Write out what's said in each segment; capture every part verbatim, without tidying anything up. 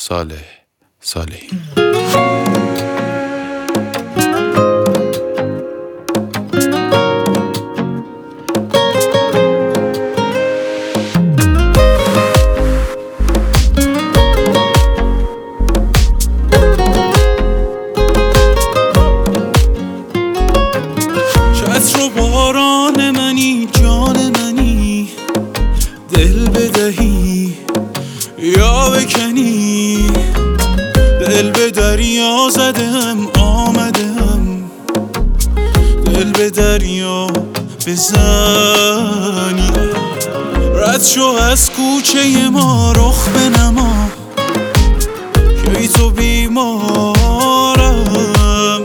صالح صالحی. چتر و باران منی، جان منی، دل بدهی یا بکنی. دل به دریا زدم آمدم، دل به دریا بزنی. رد شو از کوچه ما رخ بنما، کی تو بیمارم.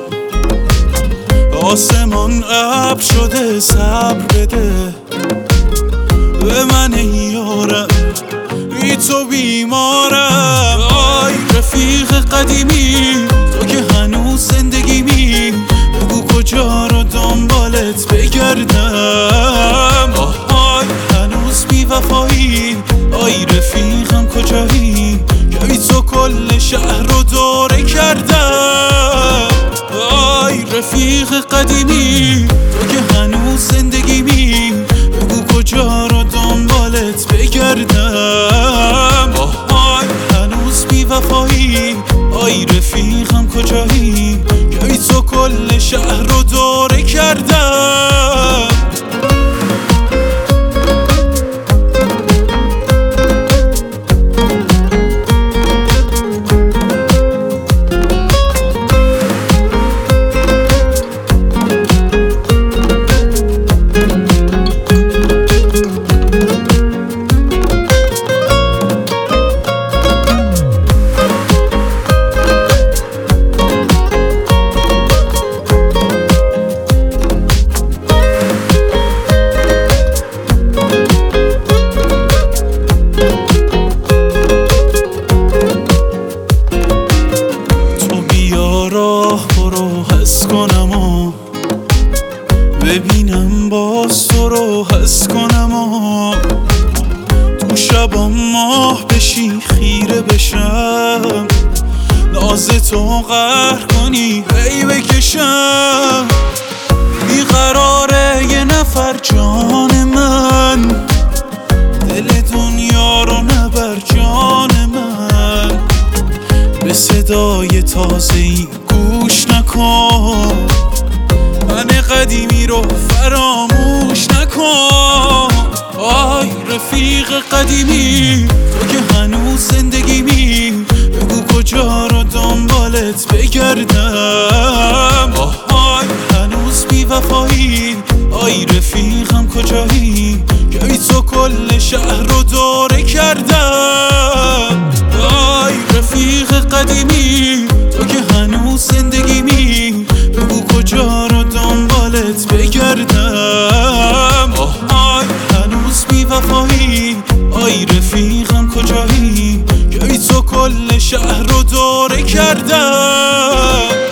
آسمان ابر شده صبر بده به من یارم، بی تو بیمارم. آی رفیق قدیمی، تو که هنوز زندگیمی، بگو کجا رو دنبالت بگردم. آی هنوز بی وفایی، آی رفیقم کجایی، که تو کل شهر رو دوره کردم. آی رفیق قدیمی، تو که هنوز زندگیمی، بگو کجا رو دنبالت بگردم. آی هنوز بی وفایی، آی رفیقم کجایی، که تو کل شهر رو دوره کردم. حس کنم و ببینم باز تو رو، حس کنم و تو شبا ماه بشی خیره بشم، ناز تو قهر کنی هی بکشم. بیقراره یه نفر جان من، دل دنیا رو نبر جان من. به صدای تازه‌ای گوش نکن، من قدیمی رو فراموش نکن. آی رفیق قدیمی، تو که هنوز زندگیمی، بگو کجا رو دنبالت بگردم. آی هنوز بی وفایی، آی رفیقم کجایی، که تو کل شهر رو دوره کردم. آی رفیق قدیمی، تو که هنوز زندگیمی، بگو کجا رو دنبالت بگردم. آی هنوز بی وفایی، آی رفیقم کجایی، که تو کل شهر رو دوره کردم.